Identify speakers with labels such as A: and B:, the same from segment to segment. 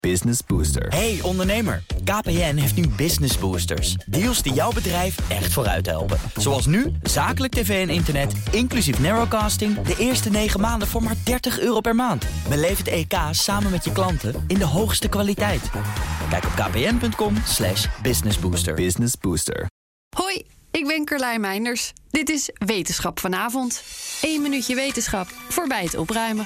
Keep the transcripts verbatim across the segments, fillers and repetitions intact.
A: Business Booster.
B: Hey ondernemer, K P N heeft nu Business Boosters. Deals die jouw bedrijf echt vooruit helpen. Zoals nu, zakelijk tv en internet, inclusief narrowcasting... de eerste negen maanden voor maar dertig euro per maand. Beleef het E K samen met je klanten in de hoogste kwaliteit. Kijk op kpn.com slash businessbooster.
A: Business Booster.
C: Hoi, ik ben Carlijn Meinders. Dit is Wetenschap vanavond. Eén minuutje wetenschap voorbij het opruimen.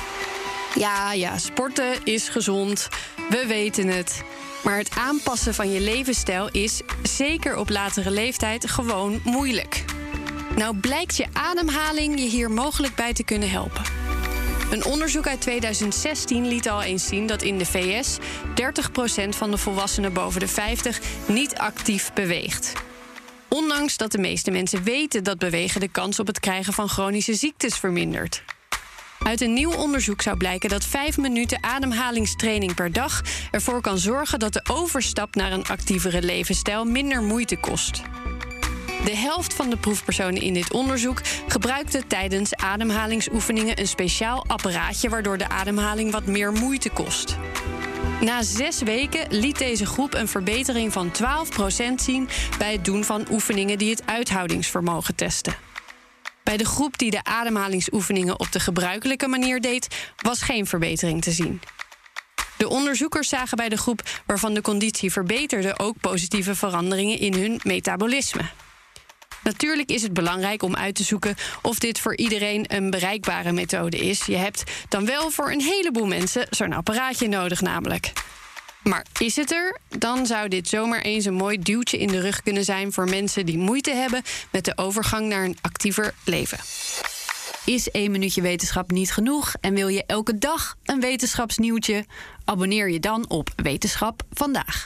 C: Ja, ja, sporten is gezond. We weten het. Maar het aanpassen van je levensstijl is, zeker op latere leeftijd, gewoon moeilijk. Nou blijkt je ademhaling je hier mogelijk bij te kunnen helpen. Een onderzoek uit tweeduizend zestien liet al eens zien dat in de V S... dertig procent van de volwassenen boven de vijftig niet actief beweegt. Ondanks dat de meeste mensen weten dat bewegen de kans op het krijgen van chronische ziektes vermindert. Uit een nieuw onderzoek zou blijken dat vijf minuten ademhalingstraining per dag ervoor kan zorgen dat de overstap naar een actievere levensstijl minder moeite kost. De helft van de proefpersonen in dit onderzoek gebruikte tijdens ademhalingsoefeningen een speciaal apparaatje waardoor de ademhaling wat meer moeite kost. Na zes weken liet deze groep een verbetering van twaalf procent zien bij het doen van oefeningen die het uithoudingsvermogen testen. Bij de groep die de ademhalingsoefeningen op de gebruikelijke manier deed, was geen verbetering te zien. De onderzoekers zagen bij de groep waarvan de conditie verbeterde ook positieve veranderingen in hun metabolisme. Natuurlijk is het belangrijk om uit te zoeken of dit voor iedereen een bereikbare methode is. Je hebt dan wel voor een heleboel mensen zo'n apparaatje nodig namelijk. Maar is het er? Dan zou dit zomaar eens een mooi duwtje in de rug kunnen zijn voor mensen die moeite hebben met de overgang naar een actiever leven. Is één minuutje wetenschap niet genoeg en wil je elke dag een wetenschapsnieuwtje? Abonneer je dan op Wetenschap Vandaag.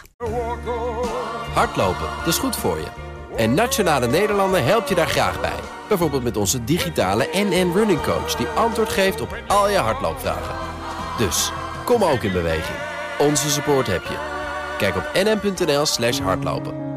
D: Hardlopen, dat is goed voor je. En Nationale Nederlanden helpt je daar graag bij. Bijvoorbeeld met onze digitale N N Running Coach... die antwoord geeft op al je hardloopvragen. Dus, kom ook in beweging. Onze support heb je. Kijk op nn.nl slash hardlopen.